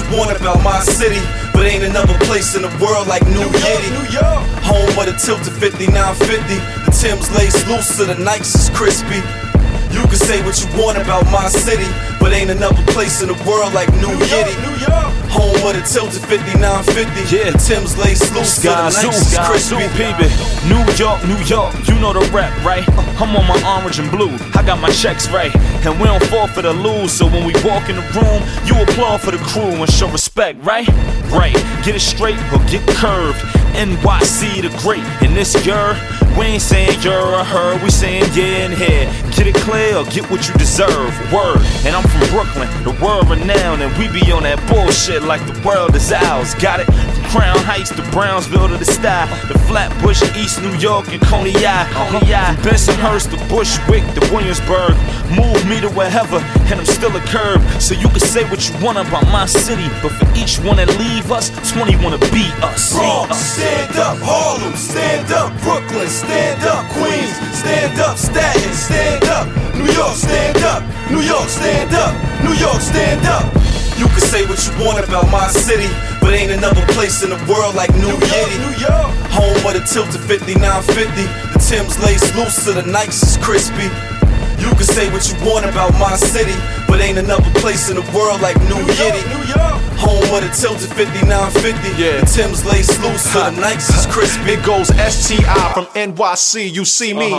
want about my city, but ain't another place in the world like New York. Home of the tilted 5950. The Tim's lace loose, so the Nikes is crispy. You can say what you want about my city, but ain't another place in the world like New York. Home of the tilted 5950. Yeah. The Tim's lace loose, so the Nikes is crispy. New York, you know the rap, right? I'm on my orange and blue, I got my checks right. And we don't fall for the lose, so when we walk in the room, you applaud for the crew and show respect, right? Right, get it straight or get curved. NYC the great, and this year, we ain't saying you're or her, we saying yeah and here. Get it clear or get what you deserve, word. And I'm from Brooklyn, the world renowned, and we be on that bullshit like the world is ours. Got it? From Crown Heights to Brownsville to the Style, the Flatbush, East New York and Coney Island. From Bensonhurst to Bushwick to Williamsburg, move me to wherever, and I'm still a curb. So you can say what you want about my city, but for each one that leave us, 20 wanna beat us. Bronx, stand up, Harlem, stand up, Brooklyn, stand up, Queens, stand up, Staten, stand up, New York, stand up, New York, stand up, New York, stand up. You can say what you want about my city, but ain't another place in the world like New York. Home of the tilted 5950. The Tim's lace loose, so the Nikes is crispy. You can say what you want about my city, but ain't another place in the world like New York. Home of the tilted 5950. Yeah. The Tim's lace loose, so the Nikes is crispy. It goes STI from NYC, you see me.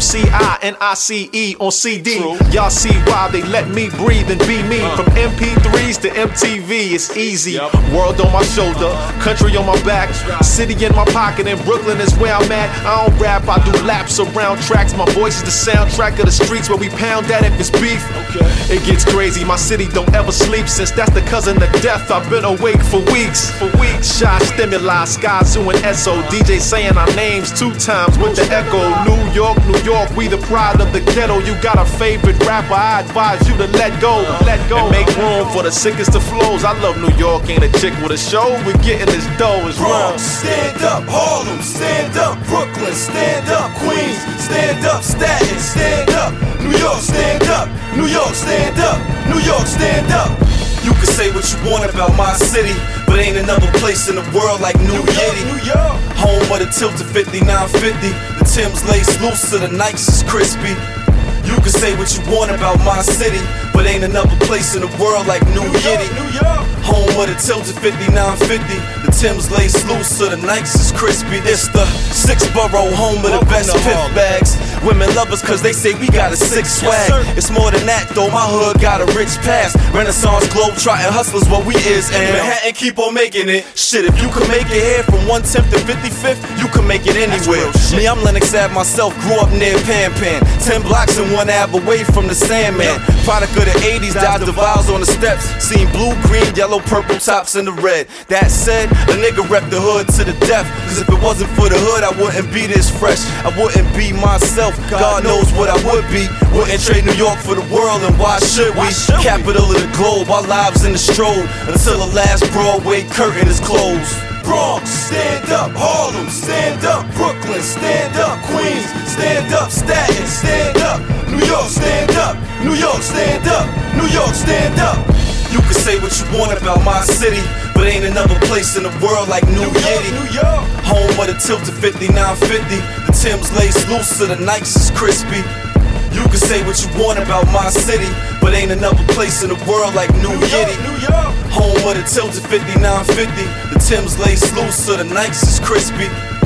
MCI-NICE on CD. True. Y'all see why they let me breathe and be me. From MP3s to MTV, it's easy. World on my shoulder, country on my back, city in my pocket, and Brooklyn is where I'm at. I don't rap, I do laps around tracks. My voice is the soundtrack of the streets where we pound that if it's beef. It gets crazy, my city don't ever sleep. Since that's the cousin of death, I've been awake for weeks. Shy Stimuli, Sky Zoo and SO. DJ saying our names 2 times with the echo. New York, we the pride of the ghetto. You got a favorite rapper, I advise you to let go. And make room for the sickest of flows. I love New York, ain't a chick with a show. We getting this dough as well. Bronx, stand up, Harlem, stand up, Brooklyn, stand up, Queens, stand up, Staten, stand up, New York, stand up, New York, stand up, New York, stand up. You can say what you want about my city, but ain't another place in the world like New York. Home of the tilted 5950. The Tim's lace loose, so the Nikes is crispy. You can say what you want about my city, but ain't another place in the world like New York. Home of the tilted 5950. The Tim's lace loose, so the Nikes is crispy. It's the 6th borough, home of the best piff bags. Women love us cause they say we got a sick swag. It's more than that though, my hood got a rich past. Renaissance, globe-trotting hustlers, what we is. And Manhattan keep on making it. Shit, if you can make it here from 110th to 55th, you can make it anywhere. Me, I'm Lennox Ave myself, grew up near Pan Pan. 10 blocks and 1 Ave away from the Sandman. Product of the 80s, dodged the vowels on the steps. Seen blue, green, yellow, purple tops in the red. That said, a nigga rep the hood to the death. Cause if it wasn't for the hood, I wouldn't be this fresh. I wouldn't be myself. God knows what I would be. Wouldn't trade New York for the world, and why should we? Capital of the globe, our lives in the stroll until the last Broadway curtain is closed. Bronx, stand up, Harlem, stand up, Brooklyn, stand up, Queens, stand up, Staten, stand up, New York, stand up, New York, stand up, New York, stand up. You can say what you want about my city, but ain't another place in the world like New York. Home of the tilted 5950. The Tim's lace loose, so the Nikes is crispy. You can say what you want about my city, but ain't another place in the world like New York. Home of the tilted 5950. The Tim's lace loose, so the Nikes is crispy.